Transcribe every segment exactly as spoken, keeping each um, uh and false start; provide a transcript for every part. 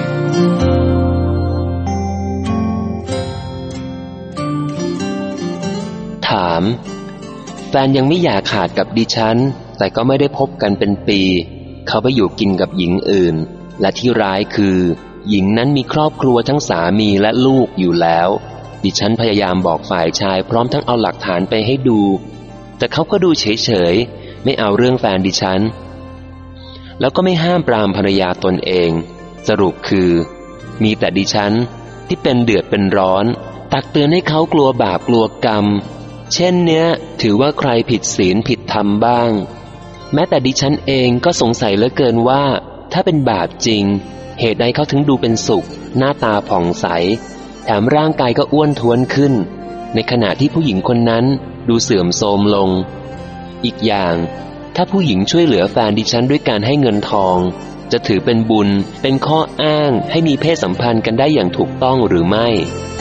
ถามแฟนยังไม่อยากขาดกับดิฉันแต่ก็ไม่ได้พบกันเป็นปีเขาไปอยู่กินกับหญิงอื่นและที่ร้ายคือหญิงนั้นมีครอบครัวทั้งสามีและลูกอยู่แล้วดิฉันพยายามบอกฝ่ายชายพร้อมทั้งเอาหลักฐานไปให้ดูแต่เขาก็ดูเฉยๆไม่เอาเรื่องแฟนดิฉันแล้วก็ไม่ห้ามปรามภรรยาตนเองสรุปคือมีแต่ดิฉันที่เป็นเดือดเป็นร้อนตักเตือนให้เขากลัวบาปกลัวกรรมเช่นเนี้ยถือว่าใครผิดศีลผิดธรรมบ้างแม้แต่ดิฉันเองก็สงสัยเหลือเกินว่าถ้าเป็นบาปจริงเหตุใดเขาถึงดูเป็นสุขหน้าตาผ่องใสแถมร่างกายก็อ้วนท้วนขึ้นในขณะที่ผู้หญิงคนนั้นดูเสื่อมโทรมลงอีกอย่างถ้าผู้หญิงช่วยเหลือแฟนดิฉันด้วยการให้เงินทองจะถือเป็นบุญเป็นข้ออ้างให้มีเพศสัมพันธ์กันได้อย่างถูกต้องหรือไม่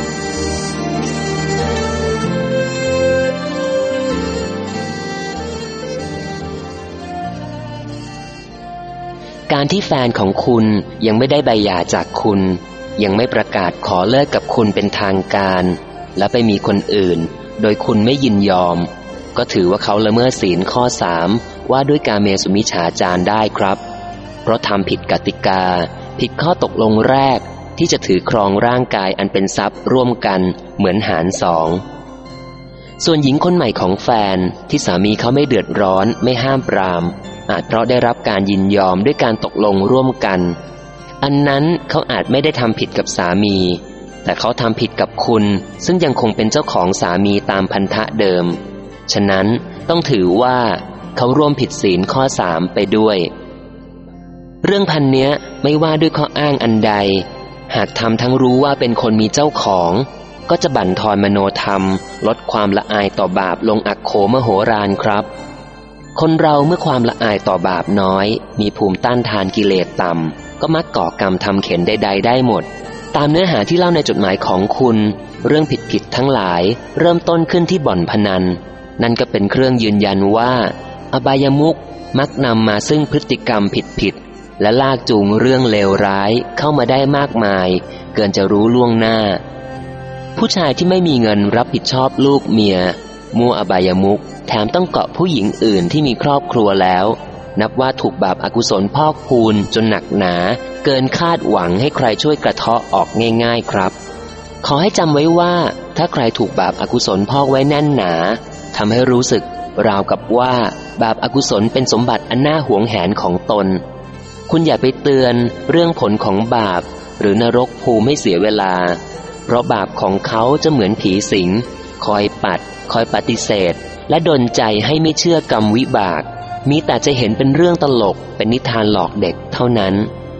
การที่แฟนของคุณยังไม่ได้ใบหย่าจากคุณยังไม่ประกาศขอเลิกกับคุณเป็นทางการและไปมีคนอื่นโดยคุณไม่ยินยอมก็ถือว่าเขาละเมิดศีลข้อสามว่าด้วยกาเมสุมิจฉาจารได้ครับเพราะทำผิดกติกาผิดข้อตกลงแรกที่จะถือครองร่างกายอันเป็นทรัพย์ร่วมกันเหมือนหารสองส่วนหญิงคนใหม่ของแฟนที่สามีเขาไม่เดือดร้อนไม่ห้ามปรามอาจเพราะได้รับการยินยอมด้วยการตกลงร่วมกันอันนั้นเขาอาจไม่ได้ทำผิดกับสามีแต่เขาทำผิดกับคุณซึ่งยังคงเป็นเจ้าของสามีตามพันธะเดิมฉะนั้นต้องถือว่าเขาร่วมผิดศีลข้อสามไปด้วยเรื่องพันเนี้ยไม่ว่าด้วยข้ออ้างอันใดหากทำทั้งรู้ว่าเป็นคนมีเจ้าของก็จะบั่นทอนมโนธรรมลดความละอายต่อบาปลงอักโขมโหฬารครับคนเราเมื่อความละอายต่อบาปน้อยมีภูมิต้านทานกิเลสต่ำก็มักก่อกรรมทำเข็ญใดๆได้หมดตามเนื้อหาที่เล่าในจดหมายของคุณเรื่องผิดๆทั้งหลายเริ่มต้นขึ้นที่บ่อนพนันนั่นก็เป็นเครื่องยืนยันว่าอบายมุขมักนำมาซึ่งพฤติกรรมผิดๆและลากจูงเรื่องเลวร้ายเข้ามาได้มากมายเกินจะรู้ล่วงหน้าผู้ชายที่ไม่มีเงินรับผิดชอบลูกเมียมั่วอบายมุขแถมต้องเกาะผู้หญิงอื่นที่มีครอบครัวแล้วนับว่าถูกบาปอกุศลพอกพูนจนหนักหนาเกินคาดหวังให้ใครช่วยกระเทาะออกง่ายๆครับขอให้จำไว้ว่าถ้าใครถูกบาปอกุศลพอกไว้แน่นหนาทำให้รู้สึกราวกับว่าบาปอกุศลเป็นสมบัติอันน่าหวงแหนของตนคุณอย่าไปเตือนเรื่องผลของบาปหรือนรกภูมิให้เสียเวลาเพราะบาปของเขาจะเหมือนผีสิงคอยปัดคอยปฏิเสธและดลใจให้ไม่เชื่อกรรมวิบากมีแต่จะเห็นเป็นเรื่องตลกเป็นนิทานหลอกเด็กเท่านั้น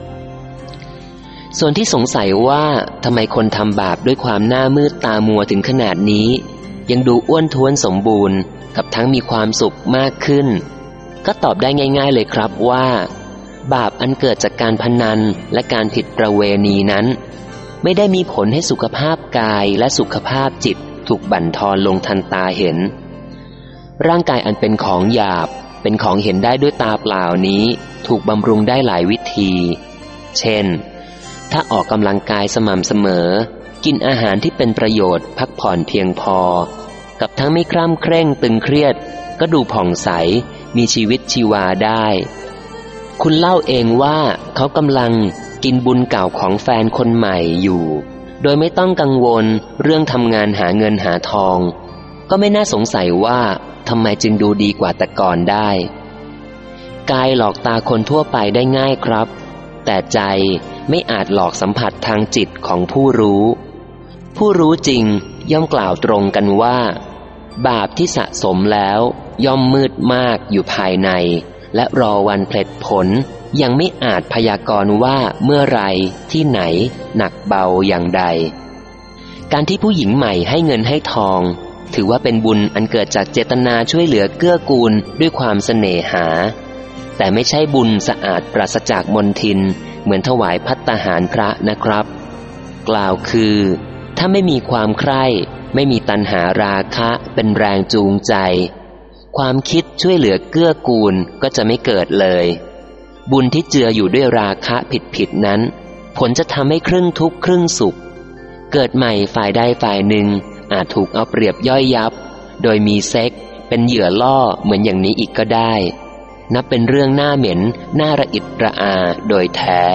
ส่วนที่สงสัยว่าทำไมคนทำบาปด้วยความหน้ามืดตามัวถึงขนาดนี้ยังดูอ้วนท้วนสมบูรณ์กับทั้งมีความสุขมากขึ้นก็ตอบได้ง่ายๆเลยครับว่าบาปอันเกิดจากการพนันและการผิดประเวณีนั้นไม่ได้มีผลให้สุขภาพกายและสุขภาพจิตถูกบั่นทอนลงทันตาเห็นร่างกายอันเป็นของหยาบเป็นของเห็นได้ด้วยตาเปล่านี้ถูกบำรุงได้หลายวิธีเช่นถ้าออกกำลังกายสม่ำเสมอกินอาหารที่เป็นประโยชน์พักผ่อนเพียงพอกับทั้งไม่คร่ำเคร่งตึงเครียดก็ดูผ่องใสมีชีวิตชีวาได้คุณเล่าเองว่าเขากำลังกินบุญเก่าของแฟนคนใหม่อยู่โดยไม่ต้องกังวลเรื่องทำงานหาเงินหาทองก็ไม่น่าสงสัยว่าทำไมจึงดูดีกว่าแต่ก่อนได้กายหลอกตาคนทั่วไปได้ง่ายครับแต่ใจไม่อาจหลอกสัมผัสทางจิตของผู้รู้ผู้รู้จริงย่อมกล่าวตรงกันว่าบาปที่สะสมแล้วย่อมมืดมากอยู่ภายในและรอวันเพลิดผลยังไม่อาจพยากรณ์ว่าเมื่อไรที่ไหนหนักเบาอย่างใดการที่ผู้หญิงใหม่ให้เงินให้ทองถือว่าเป็นบุญอันเกิดจากเจตนาช่วยเหลือเกื้อกูลด้วยความเสน่หาแต่ไม่ใช่บุญสะอาดปราศจากมลทินเหมือนถวายภัตตาหารพระนะครับกล่าวคือถ้าไม่มีความใคร่ไม่มีตัณหาราคะเป็นแรงจูงใจความคิดช่วยเหลือเกื้อกูลก็จะไม่เกิดเลยบุญที่เจืออยู่ด้วยราคะผิดๆนั้นผลจะทำให้ครึ่งทุกข์ครึ่งสุขเกิดใหม่ฝ่ายใดฝ่ายหนึ่งอาจถูกเอาเปรียบย่อยยับโดยมีเซ็กเป็นเหยื่อล่อเหมือนอย่างนี้อีกก็ได้นับเป็นเรื่องน่าเหม็นน่าระอิดระอาโดยแท้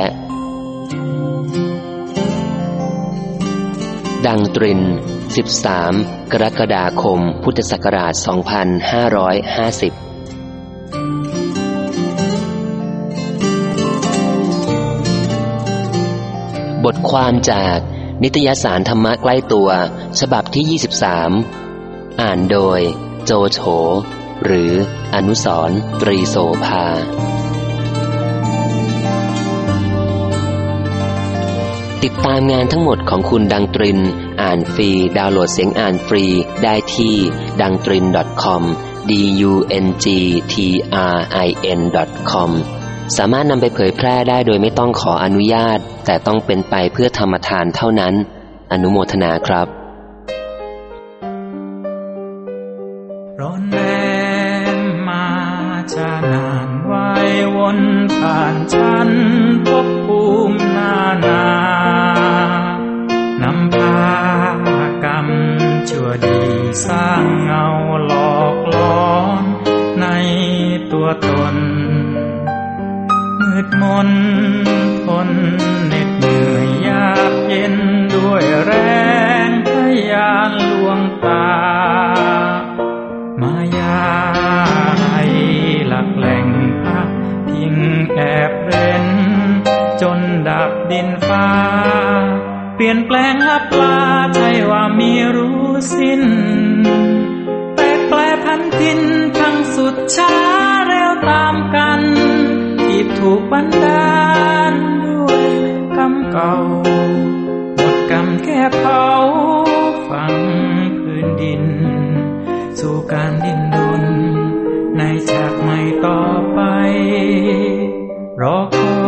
ดังตรินสิบสามกรกฎาคมพุทธศักราชสองพันห้าร้อยห้าสิบบทความจากนิตยสารธรรมะใกล้ตัวฉบับที่ยี่สิบสามอ่านโดยโจโฉหรืออนุสรณ์ตรีโสภาติดตามงานทั้งหมดของคุณดังตรินอ่านฟรีดาวน์โหลดเสียงอ่านฟรีได้ที่ดังตริน ดอท คอม ดี ยู เอ็น จี ที อาร์ ไอ เอ็น ดอท คอม สามารถนำไปเผยแพร่ได้โดยไม่ต้องขออนุญาตแต่ต้องเป็นไปเพื่อธรรมทานเท่านั้นอนุโมทนาครับร้อนแรงมาจะนานไว้วนผ่านฉันพบภูมินานานำพากรรมชั่วดีสร้างเงาหลอกล้อนในตัวตนมืดมนทนเหน็ดเหนื่อยยากเย็นด้วยแรงทะยานลวงตามายาให้หลักแหล่งพักพิงแอบเร้นจนดับดินฟ้าเปลี่ยนแปลงลับลาใช่ว่ามีรู้สิ้นแปลกแปลพันทินทั้งสุดช้าเร็วตามกันที่ถูกบันดาลด้วยกรรมเก่าหมดกรรมแค่เผาฝังพื้นดินสู่การดิ้นรนในฉากใหม่ต่อไปรอคอย